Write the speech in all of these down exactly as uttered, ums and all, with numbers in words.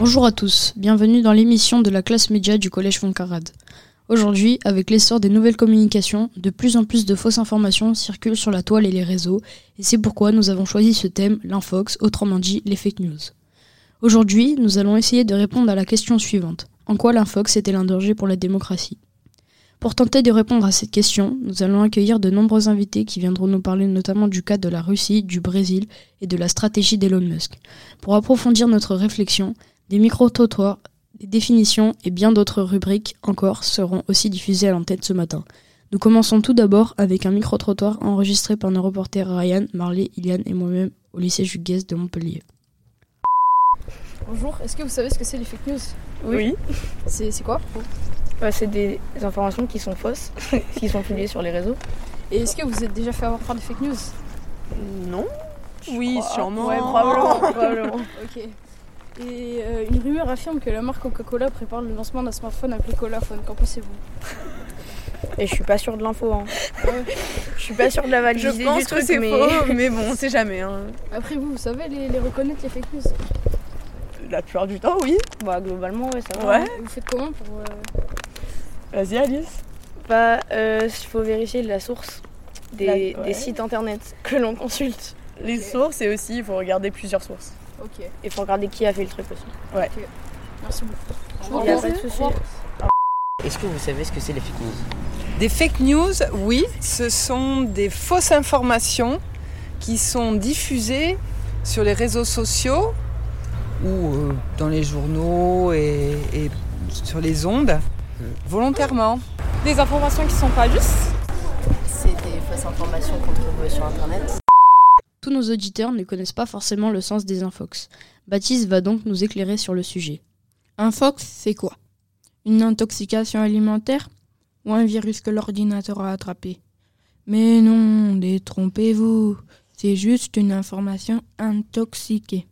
Bonjour à tous, bienvenue dans l'émission de la classe média du Collège Fontcarrade. Aujourd'hui, avec l'essor des nouvelles communications, de plus en plus de fausses informations circulent sur la toile et les réseaux, et c'est pourquoi nous avons choisi ce thème, l'infox, autrement dit les fake news. Aujourd'hui, nous allons essayer de répondre à la question suivante. En quoi l'infox est-elle un danger pour la démocratie ? Pour tenter de répondre à cette question, nous allons accueillir de nombreux invités qui viendront nous parler notamment du cas de la Russie, du Brésil et de la stratégie d'Elon Musk. Pour approfondir notre réflexion, des micro-trottoirs, des définitions et bien d'autres rubriques encore seront aussi diffusées à l'antenne ce matin. Nous commençons tout d'abord avec un micro-trottoir enregistré par nos reporters Ryan, Marley, Iliane et moi-même au lycée Jules Guesde de Montpellier. Bonjour, est-ce que vous savez ce que c'est les fake news ? Oui. oui. C'est, c'est quoi ? Bah, c'est des informations qui sont fausses, qui sont publiées sur les réseaux. Et est-ce que vous vous êtes déjà fait avoir par des fake news ? Non. Oui, crois. sûrement. Ouais, probablement. probablement. Ok. Et euh, une rumeur affirme que la marque Coca-Cola prépare le lancement d'un smartphone appelé Colaphone. Qu'en pensez-vous ? Et je suis pas sûre de l'info. Hein. Ouais. Je suis pas sûre de la validité je pense du truc, que c'est mais... faux, mais bon, on sait jamais. Hein. Après vous, vous savez les, les reconnaître les fake news ? La plupart du temps, oui. Bah globalement, ouais, ça va. Ouais. Hein. Vous faites comment pour... Euh... Vas-y, Alice. Bah, il euh, faut vérifier la source des, la... ouais. des sites internet que l'on consulte. Les okay. sources et aussi, il faut regarder plusieurs sources. Ok. Il faut regarder qui a fait le truc aussi. Ouais. Okay. Merci beaucoup. Il n'y a pas de souci. Est-ce que vous savez ce que c'est les fake news ? Des fake news, oui, ce sont des fausses informations qui sont diffusées sur les réseaux sociaux ou euh, dans les journaux et, et sur les ondes, volontairement. Des informations qui ne sont pas justes. C'est des fausses informations qu'on trouve sur Internet. Tous nos auditeurs ne connaissent pas forcément le sens des infox. Baptiste va donc nous éclairer sur le sujet. Infox, c'est quoi ? Une intoxication alimentaire ? Ou un virus que l'ordinateur a attrapé ? Mais non, détrompez-vous, c'est juste une information intoxiquée.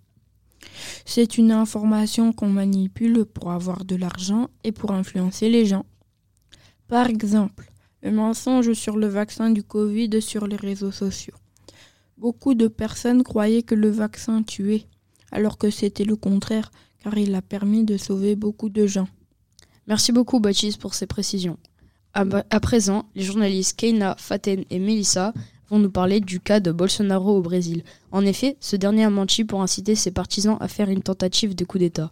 C'est une information qu'on manipule pour avoir de l'argent et pour influencer les gens. Par exemple, le mensonge sur le vaccin du Covid sur les réseaux sociaux. Beaucoup de personnes croyaient que le vaccin tuait, alors que c'était le contraire, car il a permis de sauver beaucoup de gens. Merci beaucoup Baptiste pour ces précisions. À, à présent, les journalistes Keina, Faten et Melissa vont nous parler du cas de Bolsonaro au Brésil. En effet, ce dernier a menti pour inciter ses partisans à faire une tentative de coup d'État.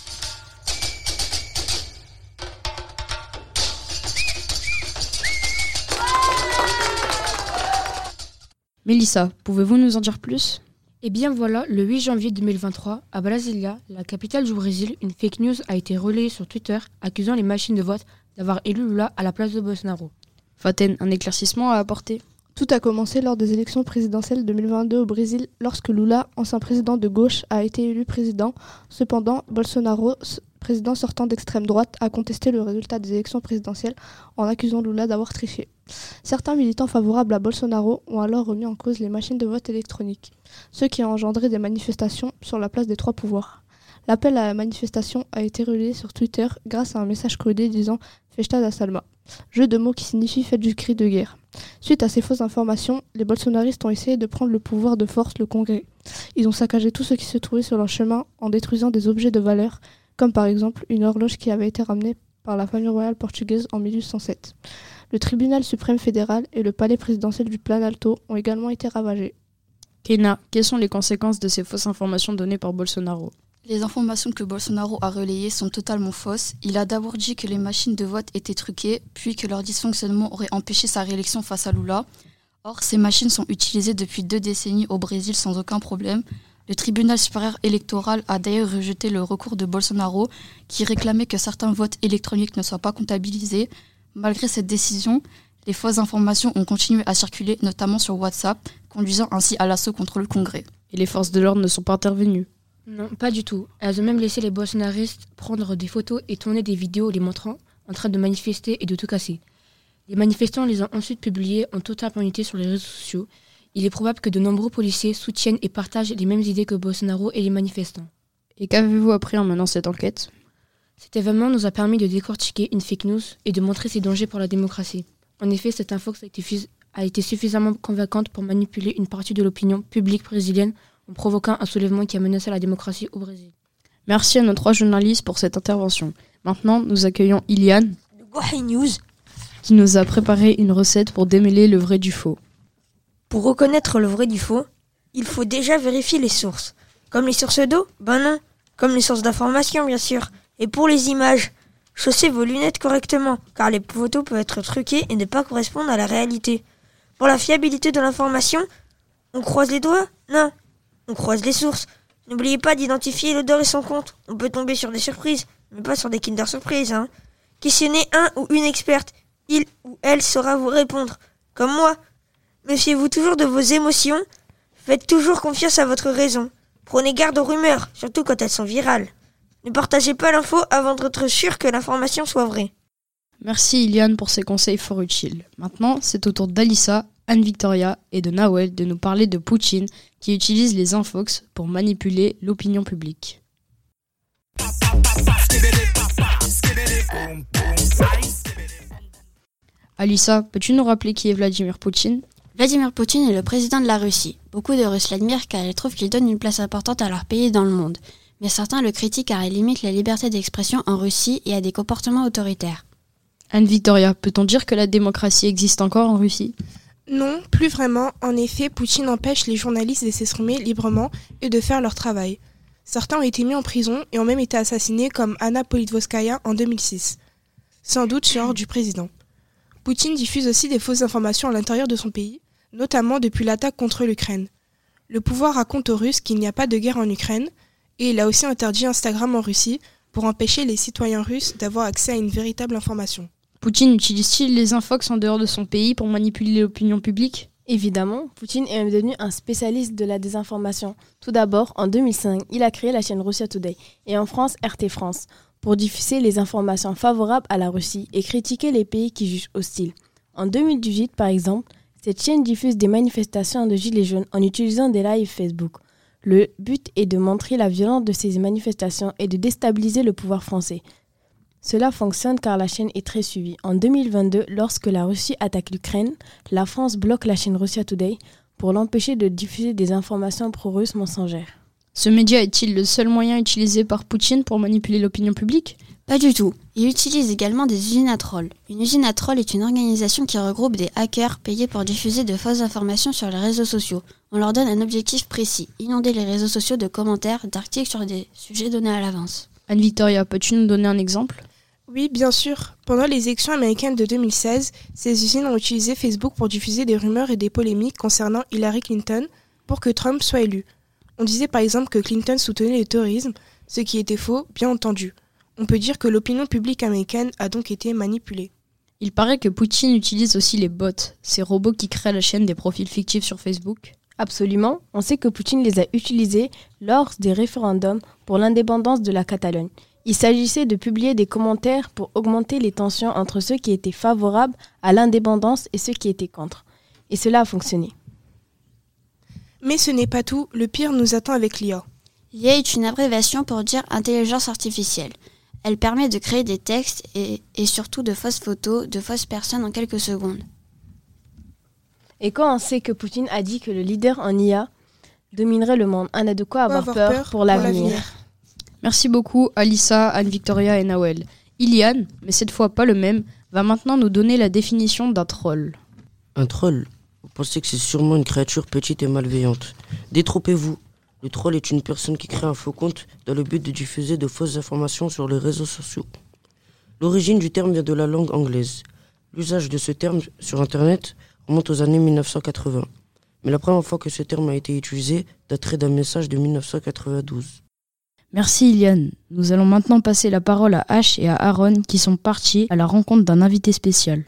Melissa, pouvez-vous nous en dire plus ? Eh bien voilà, le huit janvier deux mille vingt-trois, à Brasilia, la capitale du Brésil, une fake news a été relayée sur Twitter accusant les machines de vote d'avoir élu Lula à la place de Bolsonaro. Faten, un éclaircissement à apporter ? Tout a commencé lors des élections présidentielles deux mille vingt-deux au Brésil, lorsque Lula, ancien président de gauche, a été élu président. Cependant, Bolsonaro, président sortant d'extrême droite, a contesté le résultat des élections présidentielles en accusant Lula d'avoir triché. Certains militants favorables à Bolsonaro ont alors remis en cause les machines de vote électroniques, ce qui a engendré des manifestations sur la place des trois pouvoirs. L'appel à la manifestation a été relayé sur Twitter grâce à un message codé disant « Festa da Salma », jeu de mots qui signifie « fête du cri de guerre ». Suite à ces fausses informations, les bolsonaristes ont essayé de prendre le pouvoir de force le Congrès. Ils ont saccagé tout ce qui se trouvait sur leur chemin en détruisant des objets de valeur, comme par exemple une horloge qui avait été ramenée par la famille royale portugaise en mille huit cent sept. Le tribunal suprême fédéral et le palais présidentiel du Planalto ont également été ravagés. Keina, quelles sont les conséquences de ces fausses informations données par Bolsonaro ? Les informations que Bolsonaro a relayées sont totalement fausses. Il a d'abord dit que les machines de vote étaient truquées, puis que leur dysfonctionnement aurait empêché sa réélection face à Lula. Or, ces machines sont utilisées depuis deux décennies au Brésil sans aucun problème. Le tribunal supérieur électoral a d'ailleurs rejeté le recours de Bolsonaro, qui réclamait que certains votes électroniques ne soient pas comptabilisés. Malgré cette décision, les fausses informations ont continué à circuler, notamment sur WhatsApp, conduisant ainsi à l'assaut contre le Congrès. Et les forces de l'ordre ne sont pas intervenues ? Non, pas du tout. Elles ont même laissé les bolsonaristes prendre des photos et tourner des vidéos les montrant en train de manifester et de tout casser. Les manifestants les ont ensuite publiées en toute impunité sur les réseaux sociaux. Il est probable que de nombreux policiers soutiennent et partagent les mêmes idées que Bolsonaro et les manifestants. Et qu'avez-vous appris en menant cette enquête ? Cet événement nous a permis de décortiquer une fake news et de montrer ses dangers pour la démocratie. En effet, cette infox a été, fus- a été suffisamment convaincante pour manipuler une partie de l'opinion publique brésilienne en provoquant un soulèvement qui a menacé la démocratie au Brésil. Merci à nos trois journalistes pour cette intervention. Maintenant, nous accueillons Iliane, News, qui nous a préparé une recette pour démêler le vrai du faux. Pour reconnaître le vrai du faux, il faut déjà vérifier les sources. Comme les sources d'eau? Ben non. Comme les sources d'information, bien sûr. Et pour les images, chaussez vos lunettes correctement, car les photos peuvent être truquées et ne pas correspondre à la réalité. Pour la fiabilité de l'information, on croise les doigts? Non. On croise les sources. N'oubliez pas d'identifier l'odeur et son compte. On peut tomber sur des surprises, mais pas sur des Kinder Surprise, hein. Questionnez un ou une experte. Il ou elle saura vous répondre. Comme moi. Méfiez-vous toujours de vos émotions. Faites toujours confiance à votre raison. Prenez garde aux rumeurs, surtout quand elles sont virales. Ne partagez pas l'info avant d'être sûr que l'information soit vraie. Merci Iliane pour ces conseils fort utiles. Maintenant, c'est au tour d'Alissa, Anne-Victoria et de Nawel de nous parler de Poutine qui utilise les infox pour manipuler l'opinion publique. Alissa, peux-tu nous rappeler qui est Vladimir Poutine ? Vladimir Poutine est le président de la Russie. Beaucoup de Russes l'admirent car ils trouvent qu'il donne une place importante à leur pays dans le monde. Mais certains le critiquent car il limite la liberté d'expression en Russie et a des comportements autoritaires. Anne-Victoria, peut-on dire que la démocratie existe encore en Russie ? Non, plus vraiment. En effet, Poutine empêche les journalistes de s'exprimer librement et de faire leur travail. Certains ont été mis en prison et ont même été assassinés comme Anna Politkovskaya en deux mille six. Sans doute sur ordre du président. Poutine diffuse aussi des fausses informations à l'intérieur de son pays, notamment depuis l'attaque contre l'Ukraine. Le pouvoir raconte aux Russes qu'il n'y a pas de guerre en Ukraine, et il a aussi interdit Instagram en Russie pour empêcher les citoyens russes d'avoir accès à une véritable information. Poutine utilise-t-il les infox en dehors de son pays pour manipuler l'opinion publique ? Évidemment, Poutine est même devenu un spécialiste de la désinformation. Tout d'abord, en deux mille cinq, il a créé la chaîne Russia Today, et en France, R T France, pour diffuser les informations favorables à la Russie et critiquer les pays qui jugent hostiles. En deux mille dix-huit, par exemple, cette chaîne diffuse des manifestations de gilets jaunes en utilisant des lives Facebook. Le but est de montrer la violence de ces manifestations et de déstabiliser le pouvoir français. Cela fonctionne car la chaîne est très suivie. En deux mille vingt-deux, lorsque la Russie attaque l'Ukraine, la France bloque la chaîne Russia Today pour l'empêcher de diffuser des informations pro-russes mensongères. Ce média est-il le seul moyen utilisé par Poutine pour manipuler l'opinion publique ? Pas du tout. Il utilise également des usines à trolls. Une usine à trolls est une organisation qui regroupe des hackers payés pour diffuser de fausses informations sur les réseaux sociaux. On leur donne un objectif précis, inonder les réseaux sociaux de commentaires, d'articles sur des sujets donnés à l'avance. Anne-Victoria, peux-tu nous donner un exemple ? Oui, bien sûr. Pendant les élections américaines de deux mille seize, ces usines ont utilisé Facebook pour diffuser des rumeurs et des polémiques concernant Hillary Clinton pour que Trump soit élu. On disait par exemple que Clinton soutenait le terrorisme, ce qui était faux, bien entendu. On peut dire que l'opinion publique américaine a donc été manipulée. Il paraît que Poutine utilise aussi les bots, ces robots qui créent à la chaîne des profils fictifs sur Facebook. Absolument, on sait que Poutine les a utilisés lors des référendums pour l'indépendance de la Catalogne. Il s'agissait de publier des commentaires pour augmenter les tensions entre ceux qui étaient favorables à l'indépendance et ceux qui étaient contre. Et cela a fonctionné. Mais ce n'est pas tout, le pire nous attend avec l'I A. L'I A est une abréviation pour dire intelligence artificielle. Elle permet de créer des textes et, et surtout de fausses photos, de fausses personnes en quelques secondes. Et quand on sait que Poutine a dit que le leader en I A dominerait le monde, on a de quoi avoir, avoir peur, peur pour, pour l'avenir. l'avenir. Merci beaucoup Alissa, Anne-Victoria et Nawel. Iliane, mais cette fois pas le même, va maintenant nous donner la définition d'un troll. Un troll ? Vous pensez que c'est sûrement une créature petite et malveillante. Détrompez-vous. Le troll est une personne qui crée un faux compte dans le but de diffuser de fausses informations sur les réseaux sociaux. L'origine du terme vient de la langue anglaise. L'usage de ce terme sur Internet remonte aux années mille neuf cent quatre-vingts. Mais la première fois que ce terme a été utilisé daterait d'un message de mille neuf cent quatre-vingt-douze. Merci Iliane. Nous allons maintenant passer la parole à Ash et à Aaron qui sont partis à la rencontre d'un invité spécial.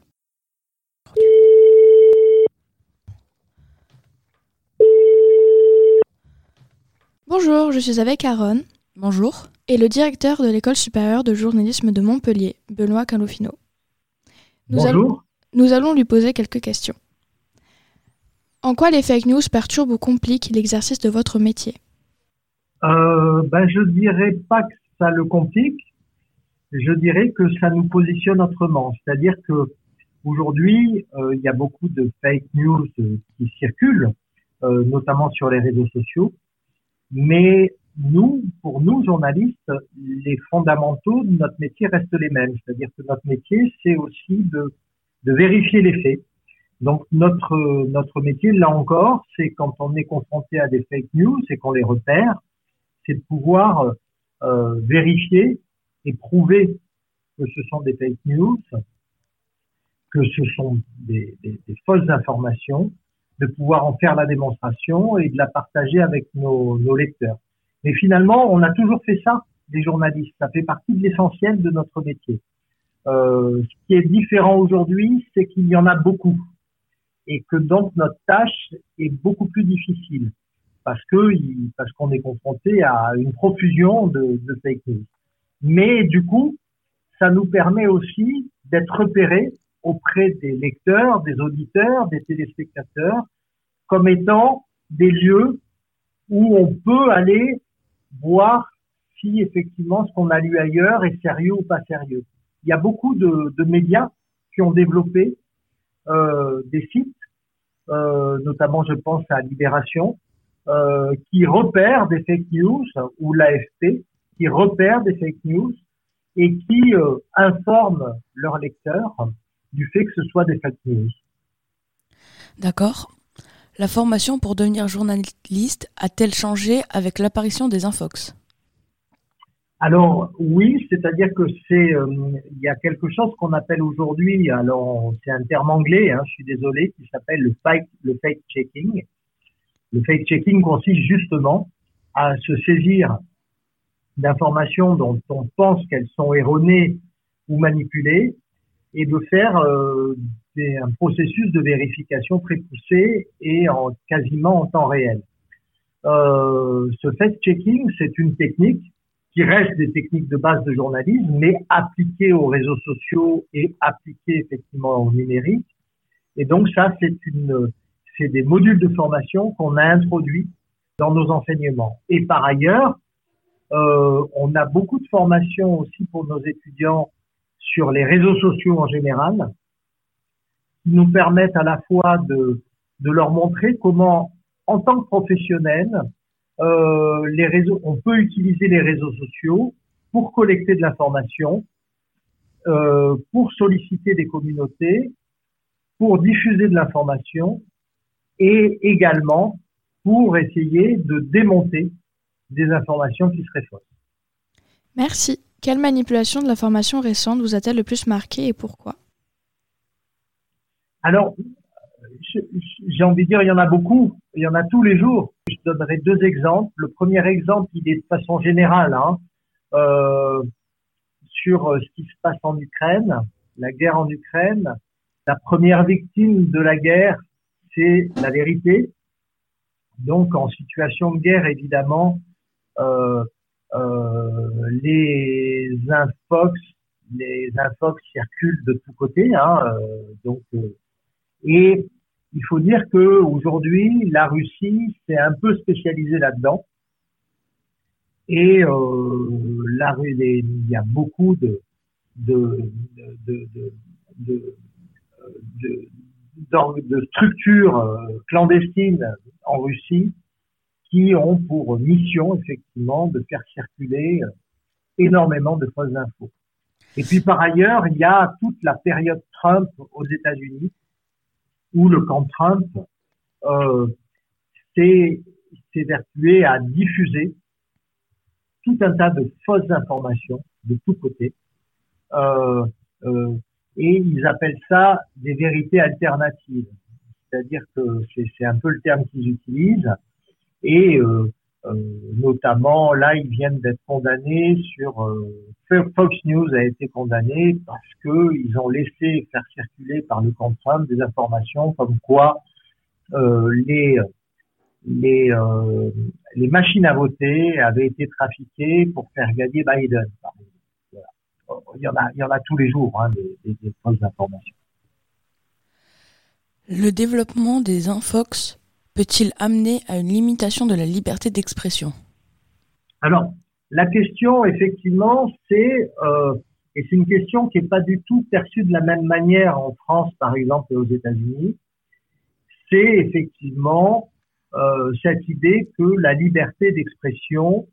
Bonjour, je suis avec Aaron. Bonjour. Et le directeur de l'école supérieure de journalisme de Montpellier, Benoît Calofino. Nous Bonjour. Allons, nous allons lui poser quelques questions. En quoi les fake news perturbent ou compliquent l'exercice de votre métier ? Euh, ben, je dirais pas que ça le complique. Je dirais que ça nous positionne autrement. C'est-à-dire que aujourd'hui, euh, il y a beaucoup de fake news euh, qui circulent, euh, notamment sur les réseaux sociaux. Mais nous, pour nous journalistes, les fondamentaux de notre métier restent les mêmes. C'est-à-dire que notre métier, c'est aussi de, de vérifier les faits. Donc notre notre métier, là encore, c'est quand on est confronté à des fake news et qu'on les repère, c'est de pouvoir euh, vérifier et prouver que ce sont des fake news, que ce sont des, des, des fausses informations, de pouvoir en faire la démonstration et de la partager avec nos, nos lecteurs. Mais finalement, on a toujours fait ça, les journalistes. Ça fait partie de l'essentiel de notre métier. Euh, ce qui est différent aujourd'hui, c'est qu'il y en a beaucoup. Et que donc notre tâche est beaucoup plus difficile parce que parce qu'on est confronté à une profusion de, de fake news. Mais du coup, ça nous permet aussi d'être repérés auprès des lecteurs, des auditeurs, des téléspectateurs, comme étant des lieux où on peut aller voir si effectivement ce qu'on a lu ailleurs est sérieux ou pas sérieux. Il y a beaucoup de, de médias qui ont développé euh, des sites, euh, notamment je pense à Libération, euh, qui repèrent des fake news, ou l'A F P, qui repèrent des fake news et qui euh, informent leurs lecteurs du fait que ce soit des fake news. D'accord. La formation pour devenir journaliste a-t-elle changé avec l'apparition des infox ? Alors oui, c'est-à-dire que c'est, euh, il y a quelque chose qu'on appelle aujourd'hui, alors c'est un terme anglais, hein, je suis désolé, qui s'appelle le fake, le fake checking. Le fake checking consiste justement à se saisir d'informations dont on pense qu'elles sont erronées ou manipulées et de faire euh, des, un processus de vérification très poussé et en quasiment en temps réel. Euh, ce fake checking, c'est une technique qui reste des techniques de base de journalisme, mais appliquées aux réseaux sociaux et appliquées effectivement au numérique. Et donc ça, c'est une, c'est des modules de formation qu'on a introduits dans nos enseignements. Et par ailleurs, euh, on a beaucoup de formations aussi pour nos étudiants sur les réseaux sociaux en général, qui nous permettent à la fois de, de leur montrer comment, en tant que professionnels, Euh, les réseaux, on peut utiliser les réseaux sociaux pour collecter de l'information, euh, pour solliciter des communautés, pour diffuser de l'information et également pour essayer de démonter des informations qui seraient fausses. Merci. Quelle manipulation de l'information récente vous a-t-elle le plus marqué et pourquoi ? Alors, j'ai envie de dire, il y en a beaucoup, il y en a tous les jours. Je donnerai deux exemples. Le premier exemple, il est de façon générale, hein, euh, sur ce qui se passe en Ukraine, la guerre en Ukraine. La première victime de la guerre, c'est la vérité. Donc, en situation de guerre, évidemment, euh, euh, les infox, les infox circulent de tous côtés, hein, euh, donc, euh, et il faut dire que aujourd'hui, la Russie s'est un peu spécialisée là-dedans. Et euh, là, il y a beaucoup de de de de de, de, de, de structures clandestines en Russie qui ont pour mission effectivement de faire circuler énormément de fausses infos. Et puis par ailleurs, il y a toute la période Trump aux États-Unis, où le camp Trump euh, s'est évertué à diffuser tout un tas de fausses informations de tous côtés. Euh, euh, et ils appellent ça des vérités alternatives. C'est-à-dire que c'est un peu le terme qu'ils utilisent. Et euh, euh, notamment, là, ils viennent d'être condamnés sur... Euh, Fox News a été condamné parce qu'ils ont laissé faire circuler par le camp Trump des informations comme quoi euh, les les euh, les machines à voter avaient été trafiquées pour faire gagner Biden. Voilà. Il y en a il y en a tous les jours, hein, des, des, des fausses informations. Le développement des infox peut-il amener à une limitation de la liberté d'expression ? Alors, la question, effectivement, c'est, euh, et c'est une question qui n'est pas du tout perçue de la même manière en France, par exemple, et aux États-Unis, c'est effectivement euh, cette idée que la liberté d'expression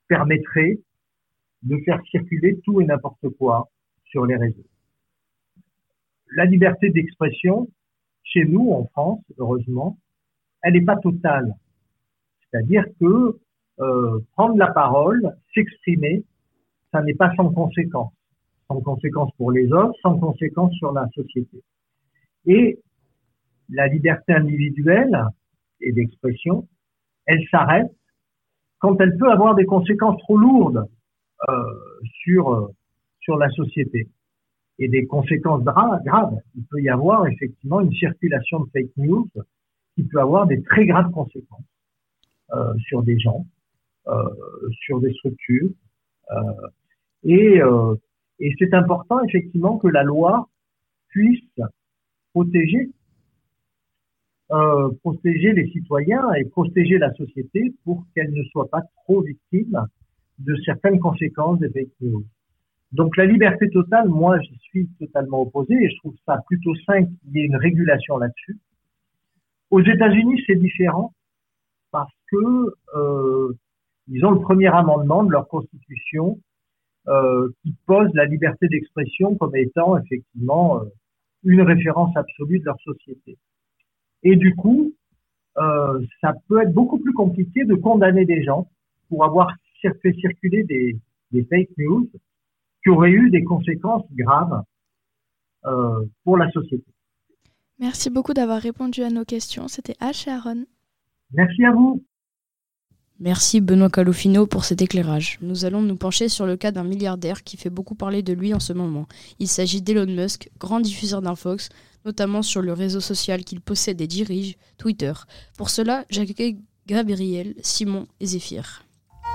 permettrait de faire circuler tout et n'importe quoi sur les réseaux. La liberté d'expression, chez nous, en France, heureusement, elle n'est pas totale. C'est-à-dire que euh, prendre la parole, s'exprimer, ça n'est pas sans conséquence. Sans conséquence pour les autres, sans conséquence sur la société. Et la liberté individuelle et d'expression, elle s'arrête quand elle peut avoir des conséquences trop lourdes euh, sur euh, sur la société et des conséquences gra- graves. Il peut y avoir effectivement une circulation de fake news qui peut avoir des très graves conséquences euh, sur des gens, euh, sur des structures, euh, et euh, et c'est important effectivement que la loi puisse protéger euh, protéger les citoyens et protéger la société pour qu'elle ne soit pas trop victime de certaines conséquences des fake news. Donc la liberté totale, moi j'y suis totalement opposé et je trouve ça plutôt sain qu'il y ait une régulation là-dessus. Aux États-Unis c'est différent parce que euh, ils ont le premier amendement de leur constitution euh, qui pose la liberté d'expression comme étant effectivement euh, une référence absolue de leur société. Et du coup, euh, ça peut être beaucoup plus compliqué de condamner des gens pour avoir fait circuler des, des fake news qui auraient eu des conséquences graves euh, pour la société. Merci beaucoup d'avoir répondu à nos questions. C'était H et Aaron. Merci à vous. Merci Benoît Calofino pour cet éclairage. Nous allons nous pencher sur le cas d'un milliardaire qui fait beaucoup parler de lui en ce moment. Il s'agit d'Elon Musk, grand diffuseur d'infox, notamment sur le réseau social qu'il possède et dirige, Twitter. Pour cela, j'accueille Gabriel, Simon et Zéphyr.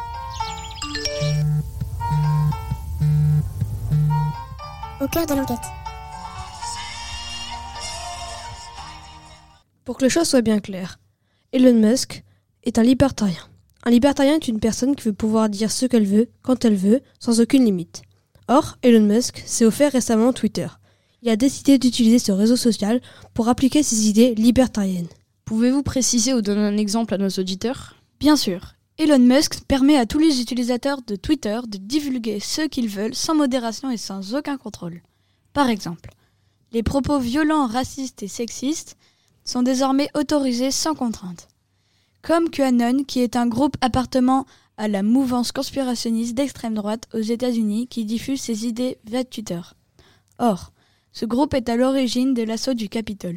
Au cœur de l'enquête. Pour que les choses soient bien claires, Elon Musk est un libertarien. Un libertarien est une personne qui veut pouvoir dire ce qu'elle veut, quand elle veut, sans aucune limite. Or, Elon Musk s'est offert récemment Twitter. Il a décidé d'utiliser ce réseau social pour appliquer ses idées libertariennes. Pouvez-vous préciser ou donner un exemple à nos auditeurs ? Bien sûr. Elon Musk permet à tous les utilisateurs de Twitter de divulguer ce qu'ils veulent sans modération et sans aucun contrôle. Par exemple, les propos violents, racistes et sexistes sont désormais autorisés sans contrainte. Comme QAnon, qui est un groupe appartenant à la mouvance conspirationniste d'extrême droite aux États-Unis qui diffuse ses idées via Twitter. Or, ce groupe est à l'origine de l'assaut du Capitole.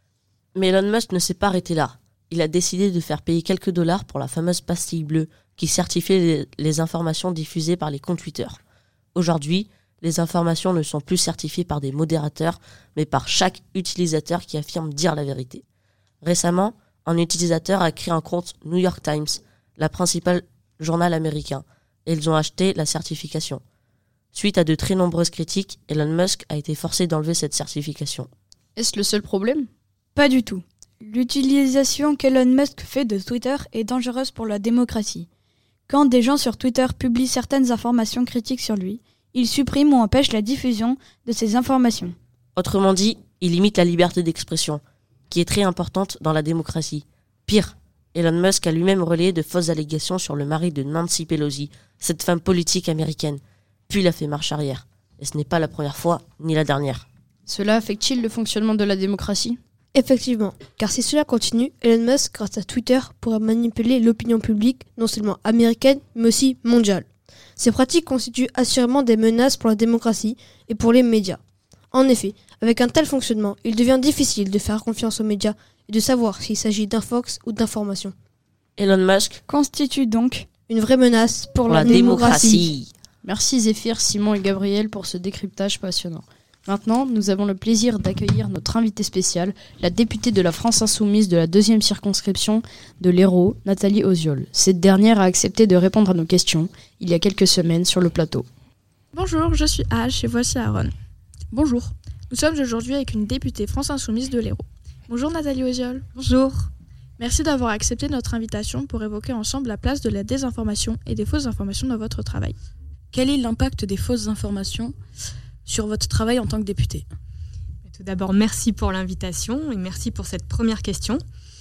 Mais Elon Musk ne s'est pas arrêté là. Il a décidé de faire payer quelques dollars pour la fameuse pastille bleue qui certifiait les, les informations diffusées par les comptes Twitter. Aujourd'hui, les informations ne sont plus certifiées par des modérateurs, mais par chaque utilisateur qui affirme dire la vérité. Récemment, un utilisateur a créé un compte New York Times, la principale journal américain, et ils ont acheté la certification. Suite à de très nombreuses critiques, Elon Musk a été forcé d'enlever cette certification. Est-ce le seul problème ? Pas du tout. L'utilisation qu'Elon Musk fait de Twitter est dangereuse pour la démocratie. Quand des gens sur Twitter publient certaines informations critiques sur lui, il supprime ou empêche la diffusion de ces informations. Autrement dit, il limite la liberté d'expression, qui est très importante dans la démocratie. Pire, Elon Musk a lui-même relayé de fausses allégations sur le mari de Nancy Pelosi, cette femme politique américaine. Puis il a fait marche arrière. Et ce n'est pas la première fois, ni la dernière. Cela affecte-t-il le fonctionnement de la démocratie ? Effectivement, car si cela continue, Elon Musk, grâce à Twitter, pourra manipuler l'opinion publique, non seulement américaine, mais aussi mondiale. Ces pratiques constituent assurément des menaces pour la démocratie et pour les médias. En effet, avec un tel fonctionnement, il devient difficile de faire confiance aux médias et de savoir s'il s'agit d'infox ou d'information. Elon Musk constitue donc une vraie menace pour, pour la, la démocratie. démocratie. Merci Zéphyr, Simon et Gabriel pour ce décryptage passionnant. Maintenant, nous avons le plaisir d'accueillir notre invitée spéciale, la députée de la France Insoumise de la deuxième circonscription de l'Hérault, Nathalie Oziol. Cette dernière a accepté de répondre à nos questions il y a quelques semaines sur le plateau. Bonjour, je suis H et voici Aaron. Bonjour, nous sommes aujourd'hui avec une députée France Insoumise de l'Hérault. Bonjour Nathalie Oziol. Bonjour. Merci d'avoir accepté notre invitation pour évoquer ensemble la place de la désinformation et des fausses informations dans votre travail. Quel est l'impact des fausses informations sur votre travail en tant que député ? Tout d'abord, merci pour l'invitation et merci pour cette première question.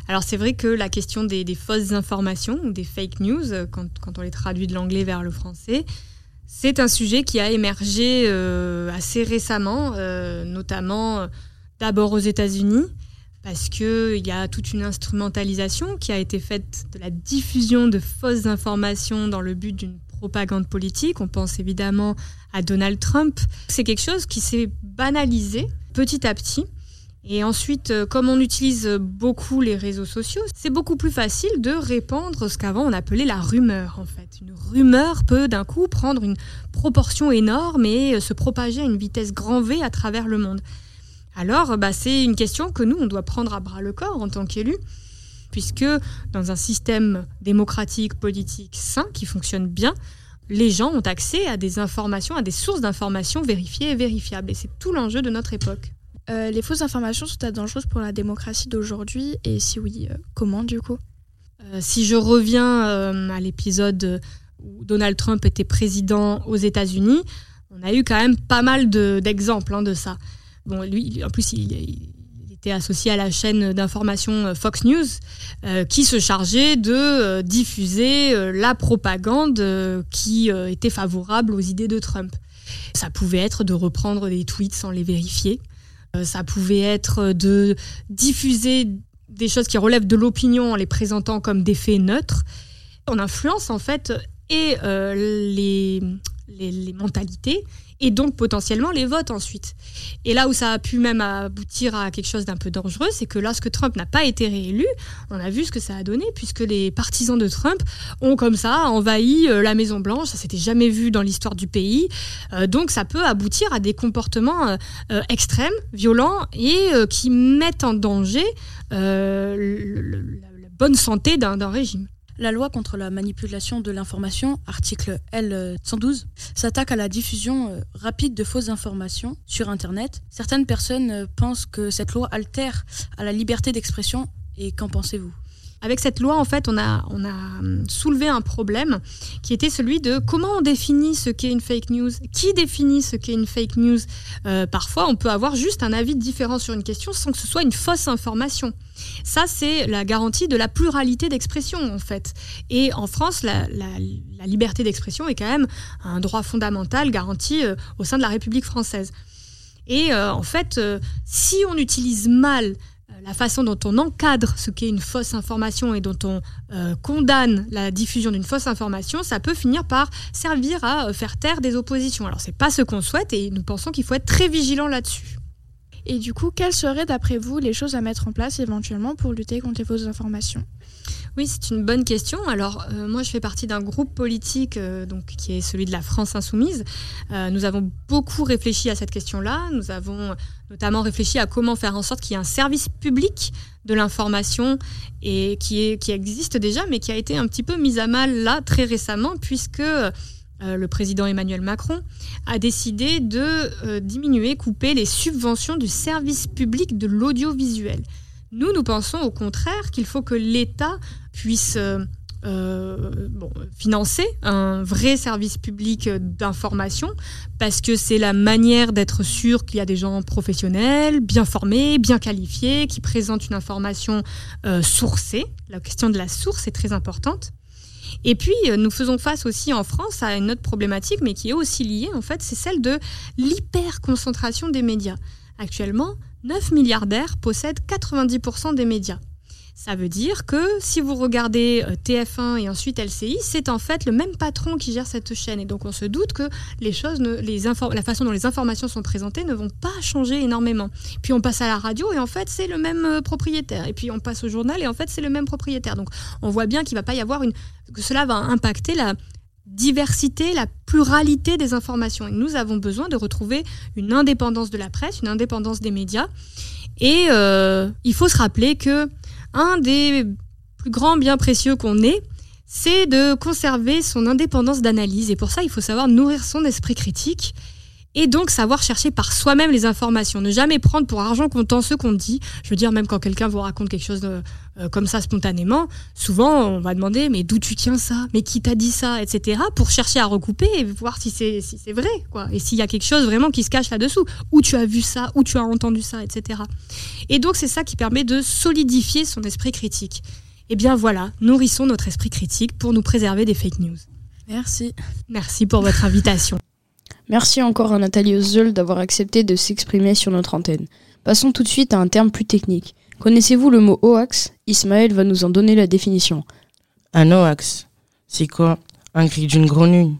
Alors c'est vrai que la question des, des fausses informations ou des fake news, quand, quand on les traduit de l'anglais vers le français, c'est un sujet qui a émergé euh, assez récemment, euh, notamment euh, d'abord aux États-Unis, parce qu'il y a toute une instrumentalisation qui a été faite de la diffusion de fausses informations dans le but d'une propagande politique. On pense évidemment à Donald Trump. C'est quelque chose qui s'est banalisé petit à petit. Et ensuite, comme on utilise beaucoup les réseaux sociaux, c'est beaucoup plus facile de répandre ce qu'avant on appelait la rumeur, en fait. Une rumeur peut d'un coup prendre une proportion énorme et se propager à une vitesse grand V à travers le monde. Alors, bah, c'est une question que nous, on doit prendre à bras-le-corps en tant qu'élus, puisque dans un système démocratique, politique, sain, qui fonctionne bien, les gens ont accès à des informations, à des sources d'informations vérifiées et vérifiables. Et c'est tout l'enjeu de notre époque. Euh, les fausses informations sont-elles dangereuses pour la démocratie d'aujourd'hui ? Et si oui, euh, comment du coup ? euh, Si je reviens euh, à l'épisode où Donald Trump était président aux États-Unis, on a eu quand même pas mal de, d'exemples hein, de ça. Bon, lui, en plus, il, il était associé à la chaîne d'information Fox News, euh, qui se chargeait de euh, diffuser euh, la propagande euh, qui euh, était favorable aux idées de Trump. Ça pouvait être de reprendre des tweets sans les vérifier. Ça pouvait être de diffuser des choses qui relèvent de l'opinion en les présentant comme des faits neutres. On influence en fait et euh, les, les, les mentalités et donc potentiellement les votes ensuite. Et là où ça a pu même aboutir à quelque chose d'un peu dangereux, c'est que lorsque Trump n'a pas été réélu, on a vu ce que ça a donné, puisque les partisans de Trump ont comme ça envahi la Maison-Blanche. Ça s'était jamais vu dans l'histoire du pays. Euh, donc ça peut aboutir à des comportements euh, extrêmes, violents et euh, qui mettent en danger euh, le, le, la bonne santé d'un, d'un régime. La loi contre la manipulation de l'information, article L cent douze, s'attaque à la diffusion rapide de fausses informations sur Internet. Certaines personnes pensent que cette loi altère à la liberté d'expression. Et qu'en pensez-vous ? Avec cette loi, en fait, on a, on a soulevé un problème qui était celui de comment on définit ce qu'est une fake news. Qui définit ce qu'est une fake news ? euh, Parfois, on peut avoir juste un avis différent sur une question sans que ce soit une fausse information. Ça, c'est la garantie de la pluralité d'expression, en fait. Et en France, la, la, la liberté d'expression est quand même un droit fondamental garanti euh, au sein de la République française. Et euh, en fait, euh, si on utilise mal la façon dont on encadre ce qu'est une fausse information et dont on euh, condamne la diffusion d'une fausse information, ça peut finir par servir à euh, faire taire des oppositions. Alors, c'est pas ce qu'on souhaite et nous pensons qu'il faut être très vigilant là-dessus. Et du coup, quelles seraient d'après vous les choses à mettre en place éventuellement pour lutter contre les fausses informations ? Oui, c'est une bonne question. Alors, euh, moi, je fais partie d'un groupe politique euh, donc, qui est celui de la France Insoumise. Euh, nous avons beaucoup réfléchi à cette question-là. Nous avons notamment réfléchi à comment faire en sorte qu'il y ait un service public de l'information et qui, est, qui existe déjà, mais qui a été un petit peu mis à mal là très récemment, puisque euh, le président Emmanuel Macron a décidé de euh, diminuer, couper les subventions du service public de l'audiovisuel. Nous, nous pensons au contraire qu'il faut que l'État puisse euh, euh, bon, financer un vrai service public d'information, parce que c'est la manière d'être sûr qu'il y a des gens professionnels, bien formés, bien qualifiés, qui présentent une information euh, sourcée. La question de la source est très importante. Et puis, nous faisons face aussi en France à une autre problématique, mais qui est aussi liée, en fait, c'est celle de l'hyperconcentration des médias. Actuellement, neuf milliardaires possèdent quatre-vingt-dix pour cent des médias. Ça veut dire que si vous regardez T F un et ensuite L C I, c'est en fait le même patron qui gère cette chaîne. Et donc on se doute que les choses, ne, les infor- la façon dont les informations sont présentées ne vont pas changer énormément. Puis on passe à la radio et en fait c'est le même propriétaire. Et puis on passe au journal et en fait c'est le même propriétaire. Donc on voit bien qu'il va pas y avoir une... que cela va impacter la diversité, la pluralité des informations. Et nous avons besoin de retrouver une indépendance de la presse, une indépendance des médias. Et euh, il faut se rappeler que un des plus grands biens précieux qu'on ait, c'est de conserver son indépendance d'analyse. Et pour ça, il faut savoir nourrir son esprit critique Et donc, savoir chercher par soi-même les informations. Ne jamais prendre pour argent comptant ce qu'on dit. Je veux dire, même quand quelqu'un vous raconte quelque chose de, euh, comme ça spontanément, souvent, on va demander, mais d'où tu tiens ça? Mais qui t'a dit ça? Etc. Pour chercher à recouper et voir si c'est, si c'est vrai, quoi. Et s'il y a quelque chose vraiment qui se cache là-dessous. Où tu as vu ça? Où tu as entendu ça? Etc. Et donc, c'est ça qui permet de solidifier son esprit critique. Eh bien, voilà, nourrissons notre esprit critique pour nous préserver des fake news. Merci. Merci pour votre invitation. Merci encore à Nathalie Oezel d'avoir accepté de s'exprimer sur notre antenne. Passons tout de suite à un terme plus technique. Connaissez-vous le mot hoax? Ismaël va nous en donner la définition. Un hoax, c'est quoi? Un cri d'une grenouille.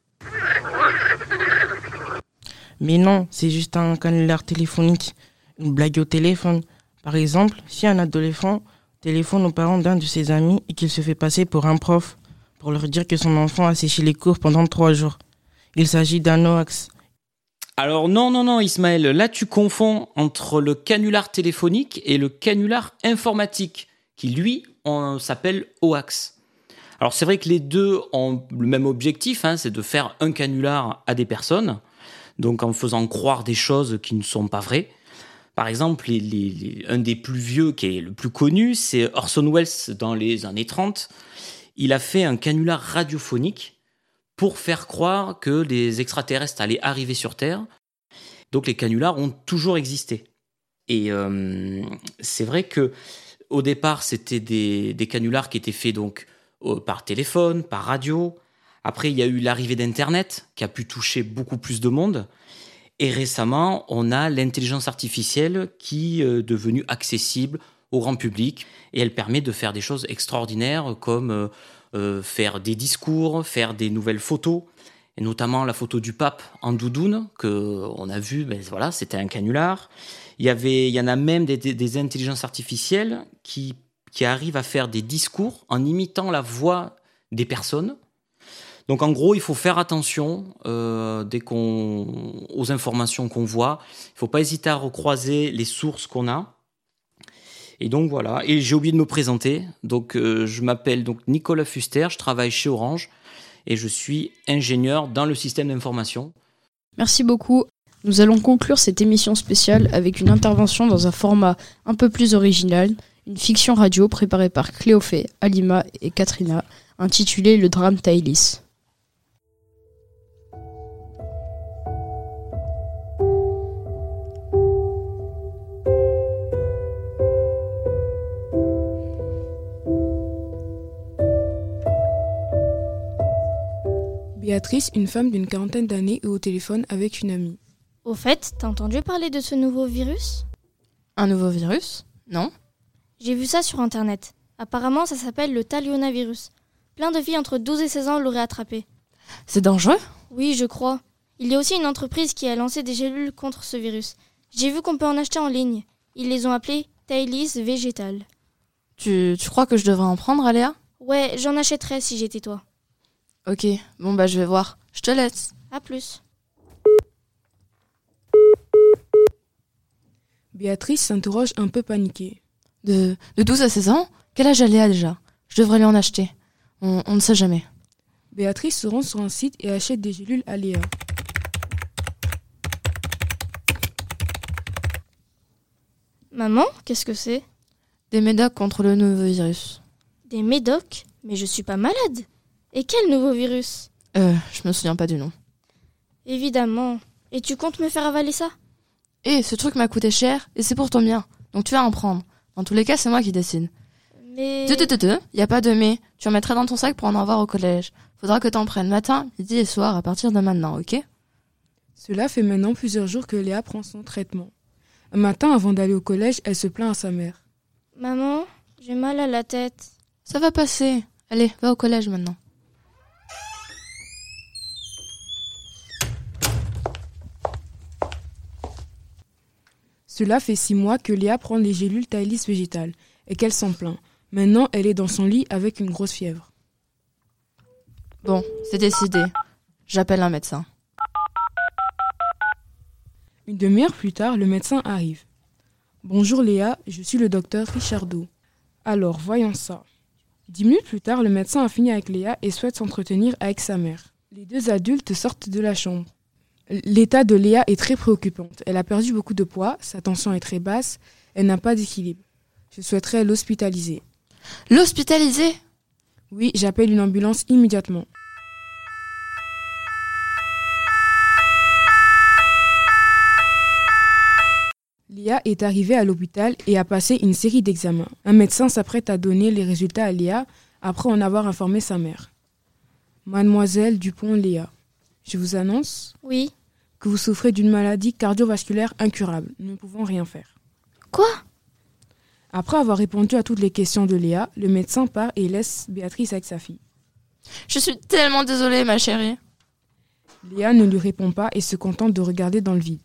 Mais non, c'est juste un canular téléphonique, une blague au téléphone. Par exemple, si un adolescent téléphone aux parents d'un de ses amis et qu'il se fait passer pour un prof pour leur dire que son enfant a séché les cours pendant trois jours. Il s'agit d'un hoax. Alors non, non, non Ismaël, là tu confonds entre le canular téléphonique et le canular informatique, qui lui, on s'appelle hoax. Alors c'est vrai que les deux ont le même objectif, hein, c'est de faire un canular à des personnes, donc en faisant croire des choses qui ne sont pas vraies. Par exemple, les, les, les, un des plus vieux, qui est le plus connu, c'est Orson Welles dans les années trente. Il a fait un canular radiophonique pour faire croire que les extraterrestres allaient arriver sur Terre. Donc les canulars ont toujours existé. Et euh, c'est vrai que au départ, c'était des, des canulars qui étaient faits donc euh, par téléphone, par radio. Après, il y a eu l'arrivée d'Internet, qui a pu toucher beaucoup plus de monde. Et récemment, on a l'intelligence artificielle qui est devenue accessible au grand public. Et elle permet de faire des choses extraordinaires comme Euh, Euh, faire des discours, faire des nouvelles photos, et notamment la photo du pape en doudoune, qu'on a vu, ben voilà, c'était un canular. Il y, avait, il y en a même des, des, des intelligences artificielles qui, qui arrivent à faire des discours en imitant la voix des personnes. Donc en gros, il faut faire attention euh, dès qu'on, aux informations qu'on voit. Il ne faut pas hésiter à recroiser les sources qu'on a. Et donc voilà, et j'ai oublié de me présenter, donc euh, je m'appelle donc Nicolas Fuster, je travaille chez Orange et je suis ingénieur dans le système d'information. Merci beaucoup. Nous allons conclure cette émission spéciale avec une intervention dans un format un peu plus original, une fiction radio préparée par Cléophée, Alima et Katrina, intitulée Le drame Thaïlis. Béatrice, une femme d'une quarantaine d'années, est au téléphone avec une amie. Au fait, t'as entendu parler de ce nouveau virus? Un nouveau virus? Non. J'ai vu ça sur internet. Apparemment, ça s'appelle le thalionavirus. Plein de filles entre douze et seize ans l'auraient attrapé. C'est dangereux? Oui, je crois. Il y a aussi une entreprise qui a lancé des gélules contre ce virus. J'ai vu qu'on peut en acheter en ligne. Ils les ont appelées Thaïlis Végétal. Tu, tu crois que je devrais en prendre, Aléa? Ouais, j'en achèterais si j'étais toi. Ok, bon bah je vais voir. Je te laisse. À plus. Béatrice s'interroge un peu paniquée. De, de douze à seize ans? Quel âge Aléa déjà? Je devrais lui en acheter. On, on ne sait jamais. Béatrice se rend sur un site et achète des gélules Aléa. Maman, qu'est-ce que c'est? Des médocs contre le nouveau virus. Des médocs? Mais je suis pas malade. Et quel nouveau virus? Euh, je me souviens pas du nom. Évidemment. Et tu comptes me faire avaler ça? Eh, ce truc m'a coûté cher et c'est pour ton bien. Donc tu vas en prendre. Dans tous les cas, c'est moi qui décide. Mais... Te, te, te, te. Y a pas de mais. Tu en mettras dans ton sac pour en avoir au collège. Faudra que t'en prennes matin, midi et soir à partir de maintenant, ok? Cela fait maintenant plusieurs jours que Léa prend son traitement. Un matin, avant d'aller au collège, elle se plaint à sa mère. Maman, j'ai mal à la tête. Ça va passer. Allez, va au collège maintenant. Cela fait six mois que Léa prend les gélules Thaïlis Végétal et qu'elle s'en plaint. Maintenant, elle est dans son lit avec une grosse fièvre. Bon, c'est décidé. J'appelle un médecin. Une demi-heure plus tard, le médecin arrive. Bonjour Léa, je suis le docteur Richardo. Alors, voyons ça. Dix minutes plus tard, le médecin a fini avec Léa et souhaite s'entretenir avec sa mère. Les deux adultes sortent de la chambre. L'état de Léa est très préoccupant. Elle a perdu beaucoup de poids, sa tension est très basse, elle n'a pas d'équilibre. Je souhaiterais l'hospitaliser. L'hospitaliser ? Oui, j'appelle une ambulance immédiatement. Léa est arrivée à l'hôpital et a passé une série d'examens. Un médecin s'apprête à donner les résultats à Léa après en avoir informé sa mère. Mademoiselle Dupont-Léa, je vous annonce Oui. que vous souffrez d'une maladie cardiovasculaire incurable. Nous ne pouvons rien faire. Quoi ? Après avoir répondu à toutes les questions de Léa, le médecin part et laisse Béatrice avec sa fille. Je suis tellement désolée, ma chérie. Léa ne lui répond pas et se contente de regarder dans le vide.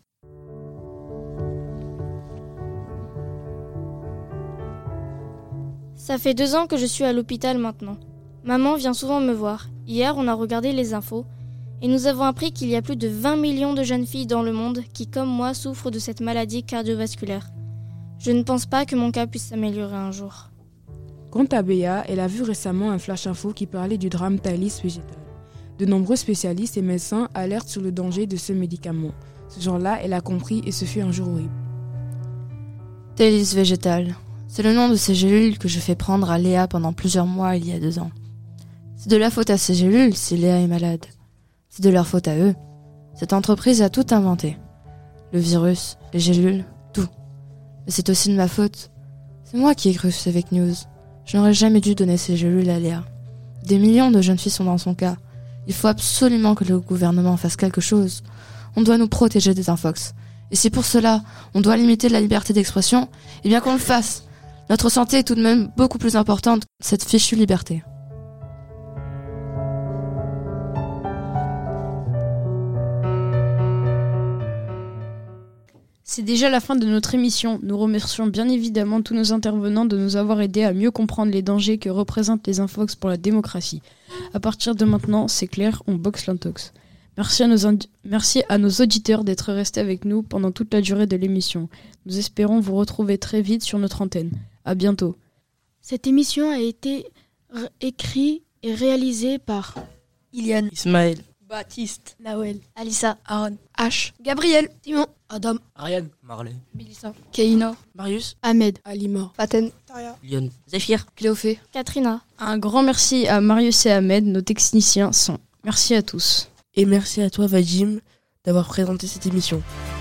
Ça fait deux ans que je suis à l'hôpital maintenant. Maman vient souvent me voir. Hier, on a regardé les infos et nous avons appris qu'il y a plus de vingt millions de jeunes filles dans le monde qui, comme moi, souffrent de cette maladie cardiovasculaire. Je ne pense pas que mon cas puisse s'améliorer un jour. Quant à Béa, elle a vu récemment un flash info qui parlait du drame Thaïlis végétal. De nombreux spécialistes et médecins alertent sur le danger de ce médicament. Ce jour-là, elle a compris et ce fut un jour horrible. Thaïlis végétal. C'est le nom de ces gélules que je fais prendre à Léa pendant plusieurs mois il y a deux ans. C'est de la faute à ces gélules si Léa est malade. C'est de leur faute à eux. Cette entreprise a tout inventé. Le virus, les gélules, tout. Mais c'est aussi de ma faute. C'est moi qui ai cru ces fake news. Je n'aurais jamais dû donner ces gélules à Léa. Des millions de jeunes filles sont dans son cas. Il faut absolument que le gouvernement fasse quelque chose. On doit nous protéger des infox. Et si pour cela, on doit limiter la liberté d'expression, eh bien qu'on le fasse. Notre santé est tout de même beaucoup plus importante que cette fichue liberté. C'est déjà la fin de notre émission. Nous remercions bien évidemment tous nos intervenants de nous avoir aidés à mieux comprendre les dangers que représentent les infox pour la démocratie. À partir de maintenant, c'est clair, on boxe l'intox. Merci à, nos ind- Merci à nos auditeurs d'être restés avec nous pendant toute la durée de l'émission. Nous espérons vous retrouver très vite sur notre antenne. À bientôt. Cette émission a été r- écrite et réalisée par Iliane, Ismaël, Baptiste, Nawel, Alissa, Aaron, H, Gabriel, Timon, Adam, Ariane, Marley, Mélissa, Keina, Marius, Ahmed, Alima, Faten, Lyon, Zéphyr, Cléophée, Katrina. Un grand merci à Marius et Ahmed, nos techniciens son. Merci à tous. et merci à toi Vadim d'avoir présenté cette émission.